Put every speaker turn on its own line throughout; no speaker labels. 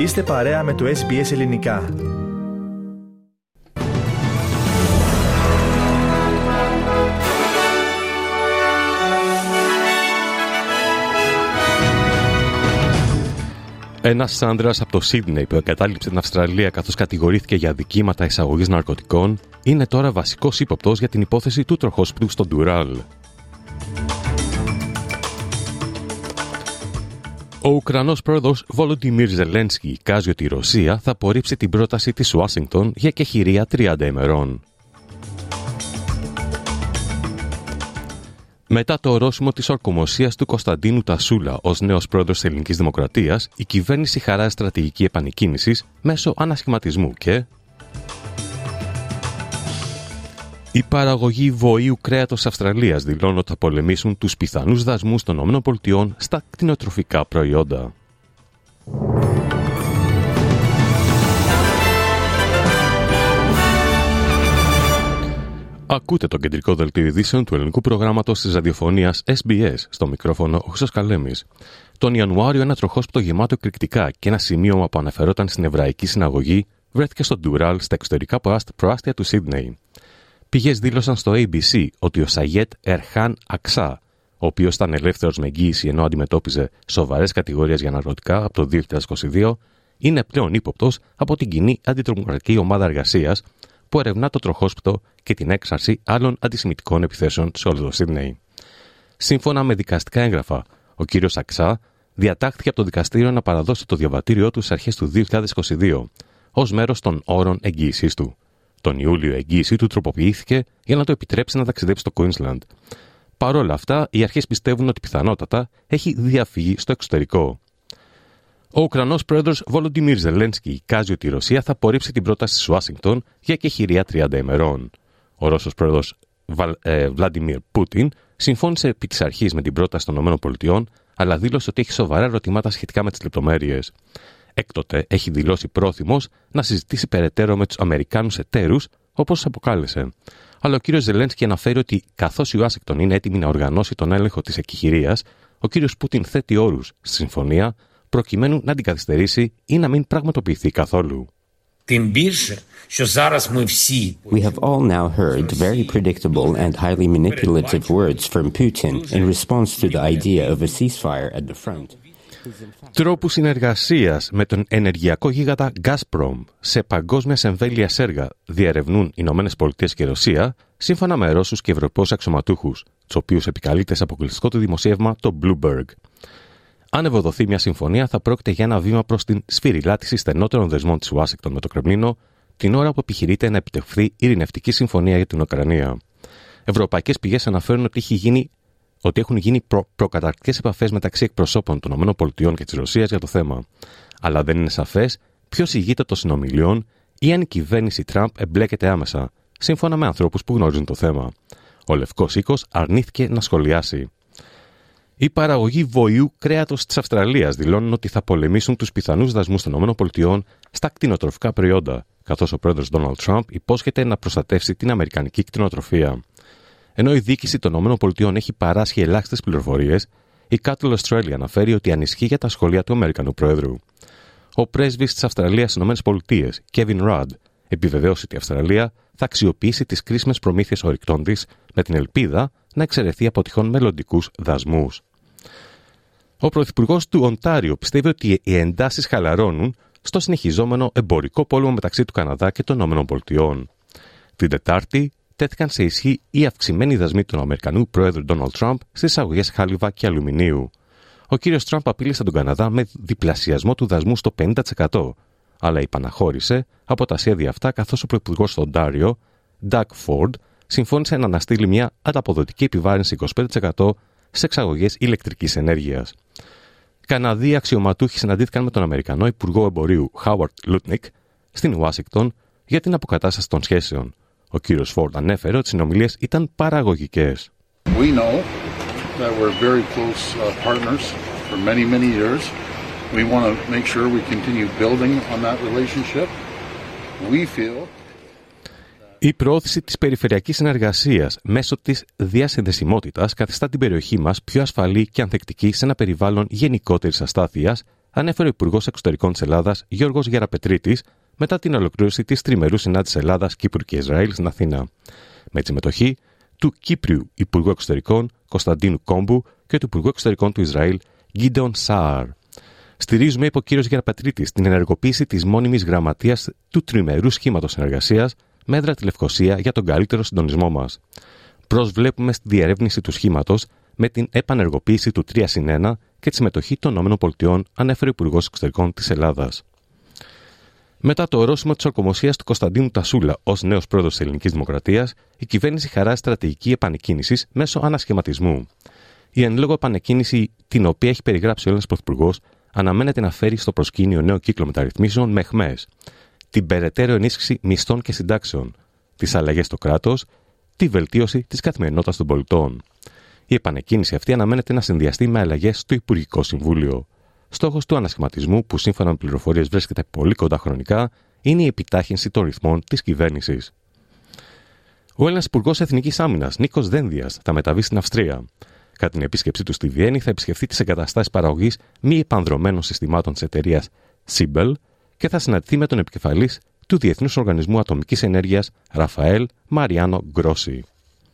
Είστε παρέα με το SBS Ελληνικά.
Ένας άνδρας από το Σίδνεϊ που εγκατάλειψε την Αυστραλία καθώς κατηγορήθηκε για αδικήματα εισαγωγής ναρκωτικών είναι τώρα βασικός ύποπτος για την υπόθεση του τροχόσπιτου στο Ντουράλ. Ο Ουκρανός πρόεδρος Βολοντιμίρ Ζελένσκι εικάζει ότι η Ρωσία θα απορρίψει την πρόταση της Ουάσιγκτον για εκεχηρία 30 ημερών. Μετά το ορόσημο της ορκομοσίας του Κωνσταντίνου Τασούλα ως νέος πρόεδρος της Ελληνικής Δημοκρατίας, η κυβέρνηση χαράζει στρατηγική επανεκκίνησης μέσω ανασχηματισμού και η παραγωγή βοήου κρέατος Αυστραλίας δηλώνουν ότι θα πολεμήσουν τους πιθανούς δασμούς των ΗΠΑ στα κτηνοτροφικά προϊόντα. Ακούτε το κεντρικό δελτίο ειδήσεων του ελληνικού προγράμματος της ραδιοφωνίας SBS, στο μικρόφωνο ο Χρήστος Καλέμης. Τον Ιανουάριο ένα τροχόσπιτο γεμάτο εκρηκτικά και ένα σημείωμα που αναφερόταν στην Εβραϊκή Συναγωγή βρέθηκε στο Ντουράλ στα εξωτερικά προάστια του Σίδνεϊ. Πηγές δήλωσαν στο ABC ότι ο Σαγέτ Ερχάν Αξά, ο οποίος ήταν ελεύθερος με εγγύηση ενώ αντιμετώπιζε σοβαρές κατηγορίες για ναρκωτικά από το 2022, είναι πλέον ύποπτος από την κοινή αντιτρομοκρατική ομάδα εργασίας που ερευνά το τροχόσπιτο και την έξαρση άλλων αντισημιτικών επιθέσεων σε όλο το Σίδνεϊ. Σύμφωνα με δικαστικά έγγραφα, ο κύριος Αξά διατάχθηκε από το δικαστήριο να παραδώσει το διαβατήριό του στις αρχές του 2022 ως μέρος των όρων εγγύησής του. Τον Ιούλιο η εγγύησή του τροποποιήθηκε για να το επιτρέψει να ταξιδέψει στο Queensland. Παρ' όλα αυτά, οι αρχές πιστεύουν ότι πιθανότατα έχει διαφύγει στο εξωτερικό. Ο Ουκρανός πρόεδρος Βολοντιμίρ Ζελένσκι εικάζει ότι η Ρωσία θα απορρίψει την πρόταση της Ουάσιγκτον για εκεχηρία 30 ημερών. Ο Ρώσος πρόεδρος Βλάντιμιρ Πούτιν συμφώνησε επί της αρχής με την πρόταση των ΗΠΑ, αλλά δήλωσε ότι έχει σοβαρά ερωτήματα σχετικά με τις λεπτομέρειες. Έκτοτε έχει δηλώσει πρόθυμος να συζητήσει περαιτέρω με τους Αμερικάνους εταίρους, όπως τους αποκάλεσε. Αλλά ο κ. Ζελένσκι αναφέρει ότι καθώς η Ουάσιγκτον είναι έτοιμη να οργανώσει τον έλεγχο της εκεχηρίας, ο κ. Πούτιν θέτει όρους στη συμφωνία προκειμένου να την καθυστερήσει ή να μην πραγματοποιηθεί καθόλου.
We have all now heard very predictable and highly manipulative words from Putin in response to the idea of a ceasefire at the front.
Τρόπους συνεργασίας με τον ενεργειακό γίγαντα Gazprom σε παγκόσμιας εμβέλειας έργα διερευνούν οι ΗΠΑ και η Ρωσία, σύμφωνα με Ρώσους και Ευρωπαίους αξιωματούχους, τους οποίους επικαλείται σε αποκλειστικό του δημοσίευμα το Bloomberg. Αν ευοδοθεί μια συμφωνία, θα πρόκειται για ένα βήμα προς την σφυριλάτηση στενότερων δεσμών της Ουάσιγκτον με το Κρεμλίνο, την ώρα που επιχειρείται να επιτευχθεί ειρηνευτική συμφωνία για την Ουκρανία. Ευρωπαϊκές πηγές αναφέρουν ότι έχουν γίνει προκαταρκτικές επαφές μεταξύ εκπροσώπων των ΗΠΑ και της Ρωσίας για το θέμα. Αλλά δεν είναι σαφές ποιος ηγείται των συνομιλιών ή αν η κυβέρνηση Τραμπ εμπλέκεται άμεσα, σύμφωνα με ανθρώπους που γνωρίζουν το θέμα. Ο Λευκός Οίκος αρνήθηκε να σχολιάσει. Η παραγωγή βοηού κρέατος της Αυστραλίας δηλώνουν ότι θα πολεμήσουν τους πιθανούς δασμούς των ΗΠΑ στα κτηνοτροφικά προϊόντα, καθώς ο πρόεδρος Ντόναλντ Τραμπ υπόσχεται να προστατεύσει την αμερικανική κτηνοτροφία. Ενώ η διοίκηση των ΗΠΑ έχει παράσχει ελάχιστες πληροφορίες, η Cattle Australia αναφέρει ότι ανισχύει για τα σχόλια του Αμερικανού Προέδρου. Ο πρέσβης της Αυστραλίας στις ΗΠΑ, Kevin Rudd, επιβεβαίωσε ότι η Αυστραλία θα αξιοποιήσει τις κρίσιμες προμήθειες ορυκτών της με την ελπίδα να εξαιρεθεί από τυχόν μελλοντικούς δασμούς. Ο πρωθυπουργός του Οντάριο πιστεύει ότι οι εντάσεις χαλαρώνουν στο συνεχιζόμενο εμπορικό πόλεμο μεταξύ του Καναδά και των ΗΠΑ. Την Τετάρτη τέθηκαν σε ισχύ οι αυξημένοι δασμοί του Αμερικανού Πρόεδρου Ντόναλντ Τραμπ στις εισαγωγές χάλιβα και αλουμινίου. Ο κύριος Τραμπ απείλησε τον Καναδά με διπλασιασμό του δασμού στο 50%, αλλά υπαναχώρησε από τα σχέδια αυτά καθώς ο πρωθυπουργός του Οντάριο, Doug Ford, συμφώνησε να αναστείλει μια ανταποδοτική επιβάρυνση 25% σε εξαγωγές ηλεκτρικής ενέργειας. Καναδοί αξιωματούχοι συναντήθηκαν με τον Αμερικανό Υπουργό Εμπορίου Howard Lutnick στην Ουάσιγκτον για την αποκατάσταση των σχέσεων. Ο κύριος Φόρντ ανέφερε ότι οι συνομιλίες ήταν παραγωγικές.
We know that we're very close partners for many years. We want to make sure we continue building on that relationship. We feel
Η προώθηση της περιφερειακής συνεργασίας μέσω της διασυνδεσιμότητας καθιστά την περιοχή μας πιο ασφαλή και ανθεκτική σε ένα περιβάλλον γενικότερης αστάθειας, ανέφερε ο Υπουργός Εξωτερικών της Ελλάδας Γιώργος Γεραπετρίτης μετά την ολοκλήρωση της τριμερούς συνάντησης Ελλάδας, Κύπρου και Ισραήλ στην Αθήνα, με τη συμμετοχή του Κύπριου Υπουργού Εξωτερικών Κωνσταντίνου Κόμπου και του Υπουργού Εξωτερικών του Ισραήλ Γκίντεον Σαάρ. Στηρίζουμε, είπε ο κ. Γεραπετρίτης, την ενεργοποίηση της μόνιμης γραμματείας του τριμερού σχήματος συνεργασίας με έδρα τη Λευκοσία για τον καλύτερο συντονισμό μας. Προσβλέπουμε στη διερεύνηση του σχήματος με την επανεργοποίηση του 3+1 και τη συμμετοχή των ΗΠΑ, ανέφερε ο Υπουργός Εξωτερικών της Ελλάδας. Μετά το ορόσημο της ορκομοσίας του Κωνσταντίνου Τασούλα ως νέος πρόεδρος της Ελληνικής Δημοκρατίας, η κυβέρνηση χαράζει στρατηγική επανεκκίνησης μέσω ανασχηματισμού. Η εν λόγω επανεκκίνηση, την οποία έχει περιγράψει ο Έλληνας Πρωθυπουργός, αναμένεται να φέρει στο προσκήνιο νέο κύκλο μεταρρυθμίσεων με αιχμές, την περαιτέρω ενίσχυση μισθών και συντάξεων, τις αλλαγές στο κράτος, τη βελτίωση της καθημερινότητας των πολιτών. Η επανεκκίνηση αυτή αναμένεται να συνδυαστεί με αλλαγές στο Υπουργικό Συμβούλιο. Στόχος του ανασχηματισμού, που σύμφωνα με πληροφορίες βρίσκεται πολύ κοντά χρονικά, είναι η επιτάχυνση των ρυθμών της κυβέρνησης. Ο Έλληνας Υπουργός Εθνικής Άμυνας, Νίκος Δένδιας, θα μεταβεί στην Αυστρία. Κατά την επίσκεψή του στη Βιέννη, θα επισκεφθεί τις εγκαταστάσεις παραγωγής μη επανδρωμένων συστημάτων της εταιρείας Siebel και θα συναντηθεί με τον επικεφαλής του Διεθνούς Οργανισμού Ατομικής Ενέργειας, Ραφαέλ Μαριάνο Γκρόσι.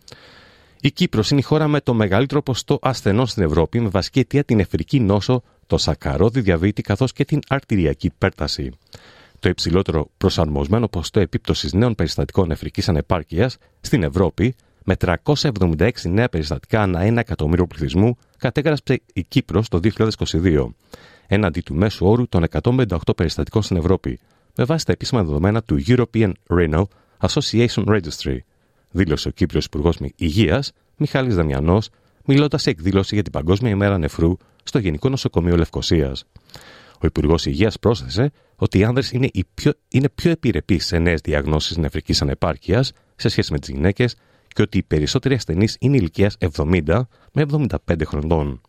Η Κύπρος είναι η χώρα με το μεγαλύτερο ποσοστό ασθενών στην Ευρώπη, με βασική αιτία την νεφρική νόσο, το σακαρόδι διαβήτη καθώς και την αρτηριακή υπέρταση. Το υψηλότερο προσαρμοσμένο ποσοστό επίπτωσης νέων περιστατικών νεφρικής ανεπάρκειας στην Ευρώπη, με 376 νέα περιστατικά ανά 1 εκατομμύριο πληθυσμού, κατέγραψε η Κύπρος το 2022, έναντι του μέσου όρου των 158 περιστατικών στην Ευρώπη, με βάση τα επίσημα δεδομένα του European Renal Association Registry, δήλωσε ο Κύπριος Υπουργός Υγείας Μιχάλης Δαμιανός, μιλώντας σε εκδήλωση για την Παγκόσμια ημέρα νεφρού στο Γενικό Νοσοκομείο Λευκωσίας. Ο Υπουργός Υγείας πρόσθεσε ότι οι άνδρες είναι πιο επιρρεπείς σε νέες διαγνώσεις νεφρικής ανεπάρκειας σε σχέση με τις γυναίκες και ότι οι περισσότεροι ασθενείς είναι ηλικίας 70 με 75 χρονών.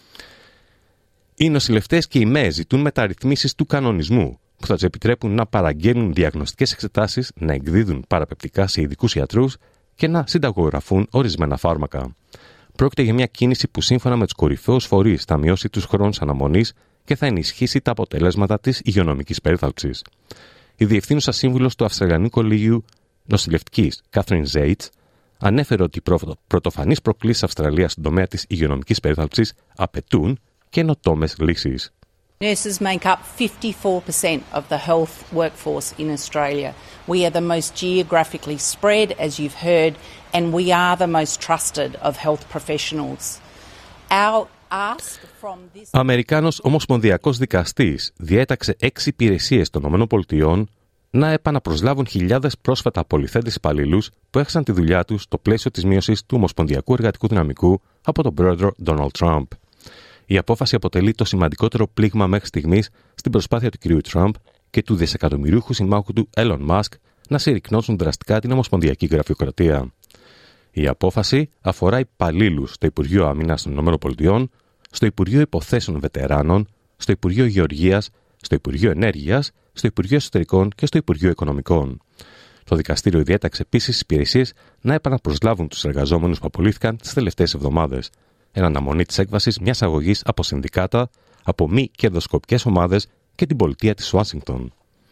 Οι νοσηλευτές και οι ΜΕΕ ζητούν μεταρρυθμίσεις του κανονισμού που θα τους επιτρέπουν να παραγγέλνουν διαγνωστικές εξετάσεις, να εκδίδουν παραπεπτικά σε ειδικούς ιατρούς και να συνταγογραφούν ορισμένα φάρμακα. Πρόκειται για μια κίνηση που σύμφωνα με τους κορυφαίους φορείς θα μειώσει τους χρόνους αναμονής και θα ενισχύσει τα αποτελέσματα της υγειονομικής περίθαλψης. Η διευθύνουσα σύμβουλος του Αυστραλιανού Κολεγίου Νοσηλευτικής, Κάθριν Ζέιτς, ανέφερε ότι οι πρωτοφανείς προκλήσεις Αυστραλίας στον τομέα της υγειονομικής περίθαλψης απαιτούν καινοτόμες λύσεις.
Nurses make up 54% of the health workforce in Australia. We are the most geographically spread, as you've heard, and we are the most trusted of health professionals. Our ask from this...
Αμερικάνος ομοσπονδιακός δικαστής διέταξε 6 υπηρεσίες των ΗΠΑ να επαναπροσλάβουν χιλιάδες πρόσφατα απολυθέντες υπαλλήλους που έχασαν τη δουλειά τους στο πλαίσιο της μείωσης του ομοσπονδιακού εργατικού δυναμικού από τον πρόεδρο Ντόναλντ Τραμπ. Η απόφαση αποτελεί το σημαντικότερο πλήγμα μέχρι στιγμής στην προσπάθεια του κυρίου Τραμπ και του δισεκατομμυρίουχου συμμάχου του Elon Musk να συρρικνώσουν δραστικά την ομοσπονδιακή γραφειοκρατία. Η απόφαση αφορά υπαλλήλους στο Υπουργείο Άμυνας των ΗΠΑ, στο Υπουργείο Υποθέσεων Βετεράνων, στο Υπουργείο Γεωργίας, στο Υπουργείο Ενέργειας, στο Υπουργείο Εσωτερικών και στο Υπουργείο Οικονομικών. Το δικαστήριο διέταξε επίσης υπηρεσίες να επαναπροσλάβουν τους εργαζόμενους που απολύθηκαν τις τελευταίες εβδομάδες, εν αναμονή της έκβασης μιας αγωγής από συνδικάτα, από μη κερδοσκοπικές ομάδες και την πολιτεία της Ουάσιγκτον.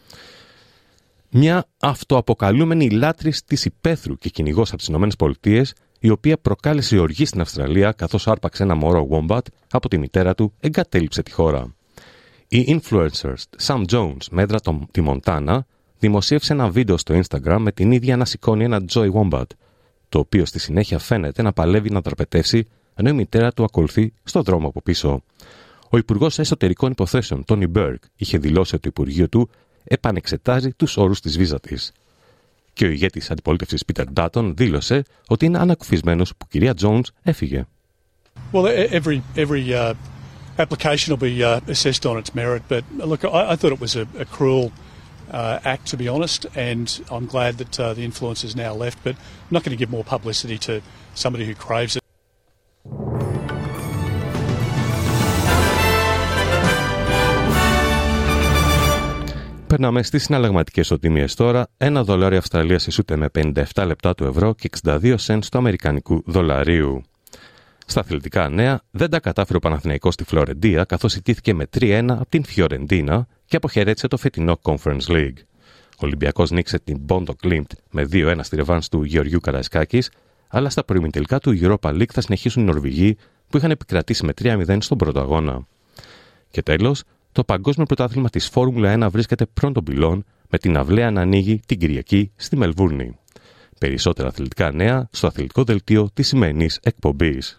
Μια αυτοαποκαλούμενη λάτρης της υπαίθρου και κυνηγός από τις ΗΠΑ, η οποία προκάλεσε οργή στην Αυστραλία καθώς άρπαξε ένα μωρό Wombat από τη μητέρα του, εγκατέλειψε τη χώρα. Η influencer Sam Jones με έδρα τη Μοντάνα δημοσίευσε ένα βίντεο στο Instagram με την ίδια να σηκώνει ένα Joy Wombat, το οποίο στη συνέχεια φαίνεται να παλεύει να δραπετεύσει, ενώ η μητέρα του ακολουθεί στο δρόμο από πίσω. Ο Υπουργός Εσωτερικών Υποθέσεων, Τόνι Μπέργκ, είχε δηλώσει ότι το Υπουργείο του επανεξετάζει τους όρους της βίζα της. Και ο ηγέτης αντιπολίτευσης Πίτερ Ντάτον δήλωσε ότι είναι ανακουφισμένος που η κυρία Jones έφυγε.
Well, every application will be assessed on its merit, but look, I thought it was a cruel act, to be honest, and I'm glad that the influence has now left, but I'm not going to give more publicity to somebody who craves it.
Περνάμε στις συναλλαγματικές οτιμίες τώρα. $1 Αυστραλίας ισούται με 57 λεπτά του ευρώ και 62 cents του αμερικανικού δολαρίου. Στα αθλητικά νέα, δεν τα κατάφερε ο Παναθηναϊκός στη Φλωρεντία, καθώς ιτήθηκε με 3-1 από την Φιωρεντίνα και αποχαιρέτησε το φετινό Conference League. Ο Ολυμπιακός νίκησε την Bondo Glimt με 2-1 στη ρεβάνς του Γεωργιού Καραϊσκάκης, αλλά στα προημιτελικά του Europa League θα συνεχίσουν οι Νορβηγοί που είχαν επικρατήσει με 3-0 στον πρώτο αγώνα. Και τέλος, το παγκόσμιο πρωτάθλημα της Φόρμουλα 1 βρίσκεται πρώτον πυλών, με την αυλαία να ανοίγει την Κυριακή στη Μελβούρνη. Περισσότερα αθλητικά νέα στο αθλητικό δελτίο της σημερινής εκπομπής.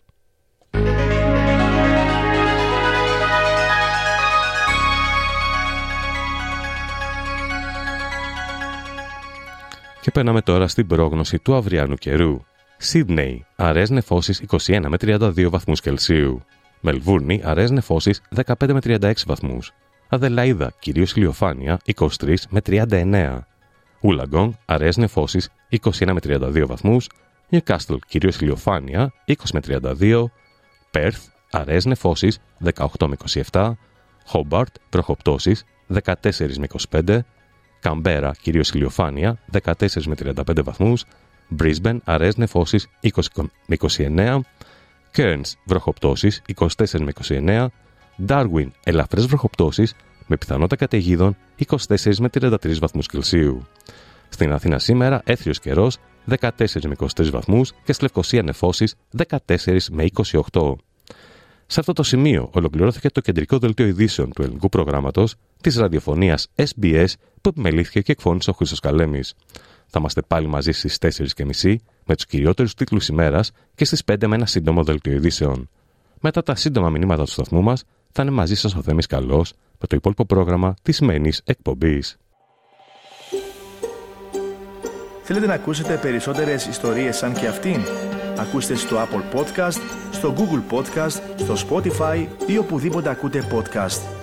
Και περνάμε τώρα στην πρόγνωση του αυριανού καιρού. Σίδνεϊ, αραιές νεφώσεις 21 με 32 βαθμούς Κελσίου. Μελβούρνη, αραιές νεφώσεις 15 με 36 βαθμούς. Αδελαΐδα, κυρίως ηλιοφάνεια 23 με 39. Ούλαγκονγκ, αραιές νεφώσεις 21 με 32 βαθμούς. Νιουκάστλ, κυρίως ηλιοφάνεια 20 με 32. Πέρθ, αραιές νεφώσεις 18 με 27. Χόμπαρτ, βροχοπτώσεις 14 με 25. Καμπέρα, κυρίως ηλιοφάνεια 14 με 35 βαθμούς. Μπρίσμπεν, αραιές νεφώσεις 20 με 29. Κέρνς, βροχοπτώσεις 24 με 29. Ντάρουιν, ελαφρές βροχοπτώσεις με πιθανότητα καταιγίδων 24 με 33 βαθμούς Κελσίου. Στην Αθήνα σήμερα έθριος καιρός 14 με 23 βαθμούς και στη Λευκοσία νεφώσεις 14 με 28. Σε αυτό το σημείο ολοκληρώθηκε το κεντρικό δελτίο ειδήσεων του ελληνικού προγράμματος της ραδιοφωνίας SBS που επιμελήθηκε και εκφώνησε ο Χρήστος Καλέμης. Θα είμαστε πάλι μαζί στις 4:30 με τους κυριότερους τίτλους ημέρας και στις 5 με ένα σύντομο δελτίο ειδήσεων. Μετά τα σύντομα μηνύματα του σταθμού μας θα είναι μαζί σας ο Θέμης Καλός με το υπόλοιπο πρόγραμμα της σημερινής εκπομπής.
Θέλετε να ακούσετε περισσότερες ιστορίες σαν και αυτήν? Ακούστε στο Apple Podcast, στο Google Podcast, στο Spotify ή οπουδήποτε ακούτε podcast.